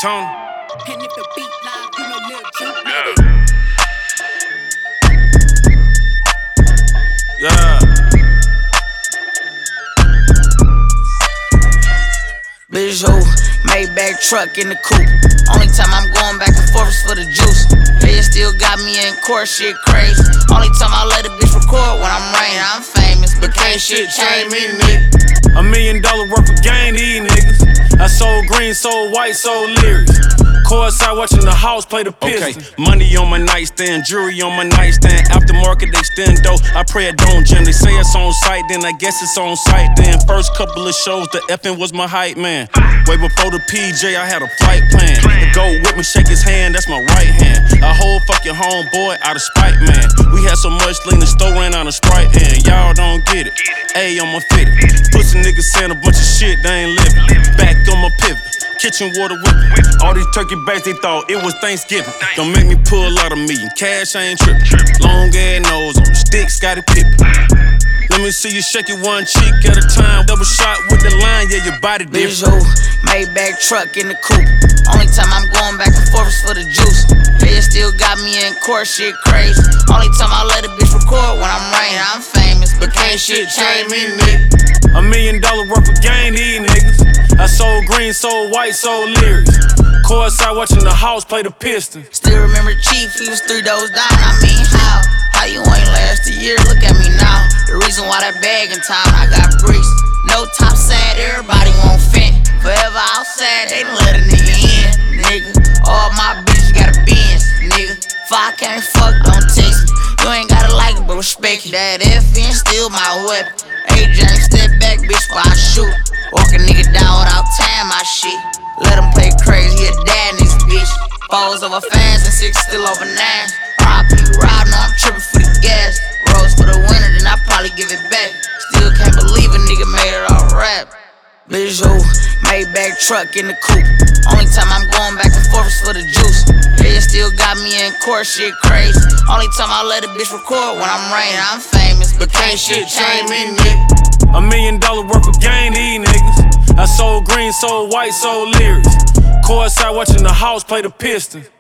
Tony. And if the beat live, you know Lil Juke. Yeah. Bijou, Maybach truck in the coupe. Only time I'm going back and forth is for the juice. They still got me in court, shit crazy. Only time I let a bitch record when I'm rain. I'm famous, but can't shit change me, nigga. $1 million worth of game, these niggas. I sold green, sold white, sold lyrics. Courtside watching the house play the Pistons. Okay. Money on my nightstand, jewelry on my nightstand. Aftermarket extendo, I pray it don't jam. They say it's on site, then I guess it's on site. Then first couple of shows, the effing was my hype man. Way before the PJ, I had a flight plan. To go with me, shake his hand, that's my right hand. A whole fucking homeboy out of spite, man. We had so much lean, the store ran out of Sprite, and y'all don't get it. A on my fitted. Pussy niggas saying a bunch of shit, they ain't living. Back on my pivot. Kitchen water whipping. All these turkey backs, they thought it was Thanksgiving. Don't make me pull out a million. Cash, I ain't trippin'. Long ass nose on the stick, Scottie Pippen. Let me see you shake it one cheek at a time. Double shot with the line, yeah, your body different. Bijou, Maybach truck in the coupe. Only time I'm going back and forth is for the juice. They still got me in court, shit crazy. Only time I let a bitch record when I'm rain. I'm famous, but can't shit change me, nigga. $1 million worth of game, these niggas. I sold green, sold white, sold lyrics. Courtside watching the house play the Pistons. Still remember Chief, he was 3 doors down. I mean, how you ain't last a year? Look at me now. The reason why that bag in town, I got bricks. No top side, everybody won't fit. Forever outside, they done let a nigga in, nigga. All my bitches got a Benz, nigga. If I can't fuck, don't text me. You ain't gotta like it, but respect it. That FN still my weapon. AJ, step back, bitch, before I shoot. Walk a nigga down without tying my shit. Let him play crazy, he a dad in this bitch. Falls over fast and 6 still over 9. RIP ride, no, I'm tripping for the gas. Rose for the winter, then I probably give it back. Still can't believe a nigga made it all rap. Bijou, Maybach truck in the coupe. Only time I'm going back and forth is for the juice. They still got me in court, shit crazy. Only time I let a bitch record when I'm rain. I'm famous, but can't shit change me, nigga. $1 million worth of game, these niggas. I sold green, sold white, sold lyrics. Courtside watching the house play the Pistons.